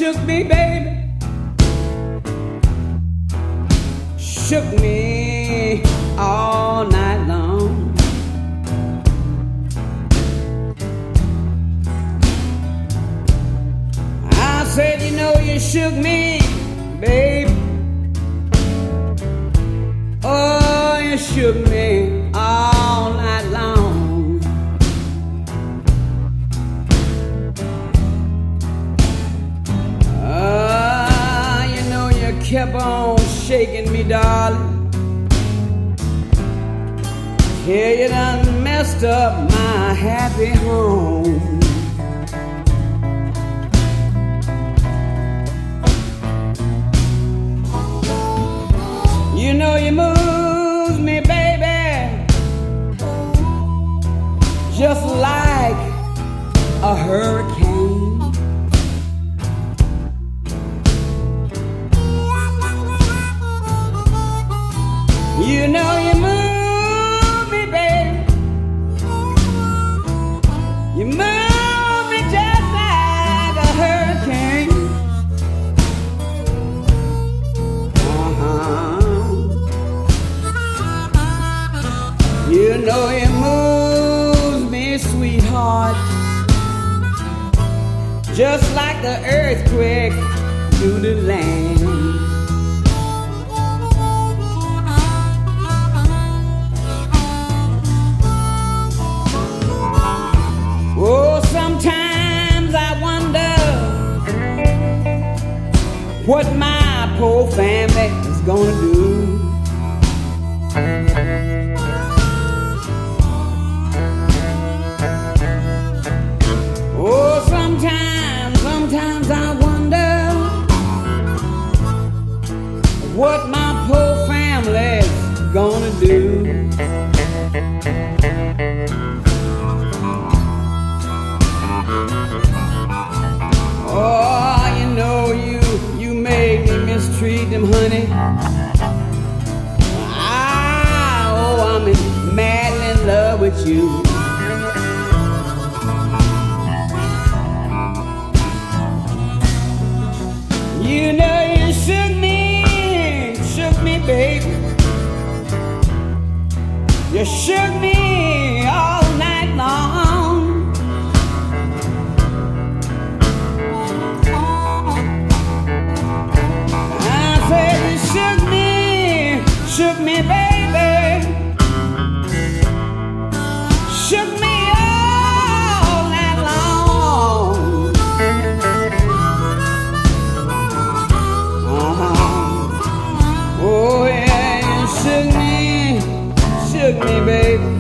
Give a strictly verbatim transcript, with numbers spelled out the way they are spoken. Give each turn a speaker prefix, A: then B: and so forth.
A: shook me, baby. Shook me all night long. I said, you know, you shook me, baby. Oh, you shook me all night long. Ah, you know, you kept on shaking me, darling. Yeah, you done messed up my happy home. You know you moved me, baby, just like a hurricane. You know you moved me, baby. You moved me just like a hurricane. Uh-huh. You know you moved me, sweetheart, just like the earthquake through the land. Oh, sometimes I wonder what my poor family is gonna do. Oh, sometimes, sometimes I wonder what my poor family's gonna do. Oh, you know you, you made me mistreat them, honey. Ah, oh, I'm in, madly in love with you. You know you shook me, shook me, baby. You shook me all night long. I said you shook me, shook me, baby. Shook me all night long. Uh-huh. Oh yeah, you shook me, shook me, baby.